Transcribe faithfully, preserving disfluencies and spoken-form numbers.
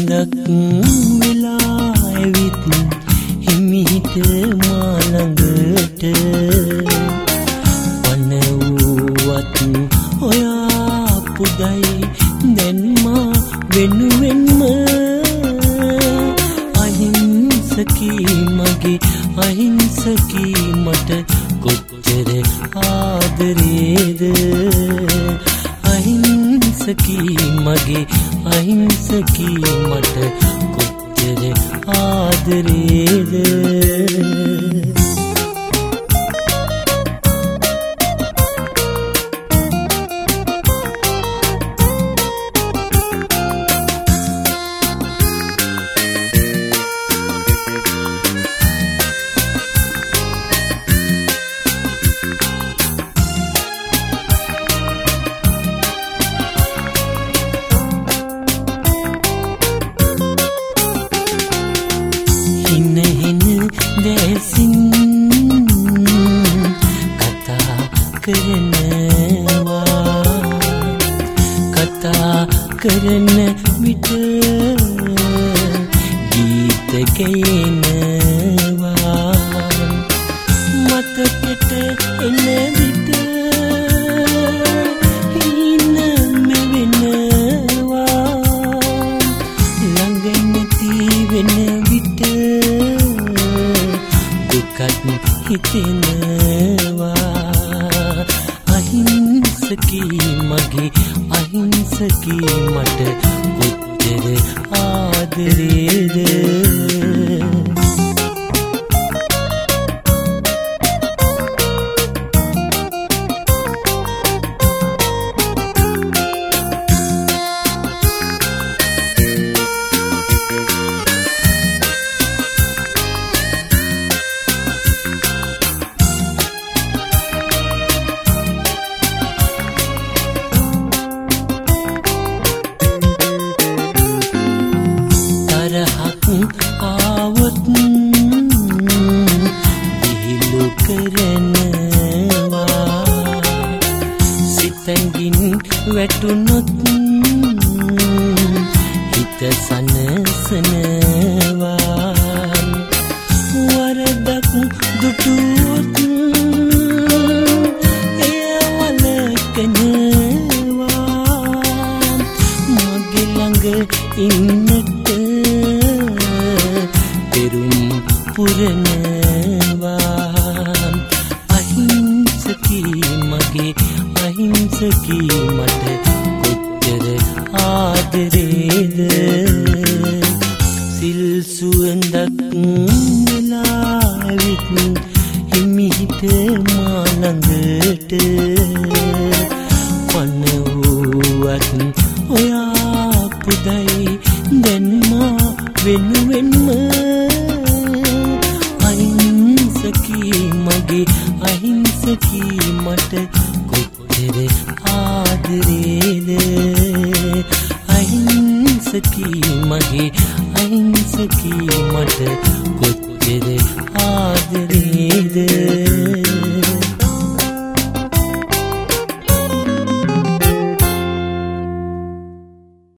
සුවඳක් වෙලා ඇවිත් හිමිහිට මා ළඟට පන වූවත් ඔයා පුදයි දැන් මා වෙනුවෙන්ම අහිංසකී මගේ අහිංසකී මට කොච්චර ආදරේද අහිංසකී මගේ අහිංසකී මට කොච්චර ආදරේද දැසින් කතා කරනවා කතා කරන විට ගීත ගයනවා මතකෙට එන විට හින මෙවෙනවා ළඟ නැති වෙන විට හිතෙනවා අහිංසකී මගේ අහිංසකී මට කොච්චර ආදරේද ආවොත් විහිළු කරනවා සිතෙන්ගින් වැටුනොත් හිත සනසනවා වරදක් දුටුවොත් එය වළකනවා මගේ ළඟ ඉන්නට පෙරුම් පුරනවා අහිංසකී මගේ අහිංසකී මට කොච්චර ආදරේද සිල් සුවඳක් වෙලා ඇවිත් හිමිහිට මා ළඟට පන වූවත් ඔයා පුදයි දැන් මා වෙනුවෙන්ම අහිංසකී මගේ අහිංසකී මට කොච්චර ආදරේද අහිංසකී මගේ අහිංසකී මට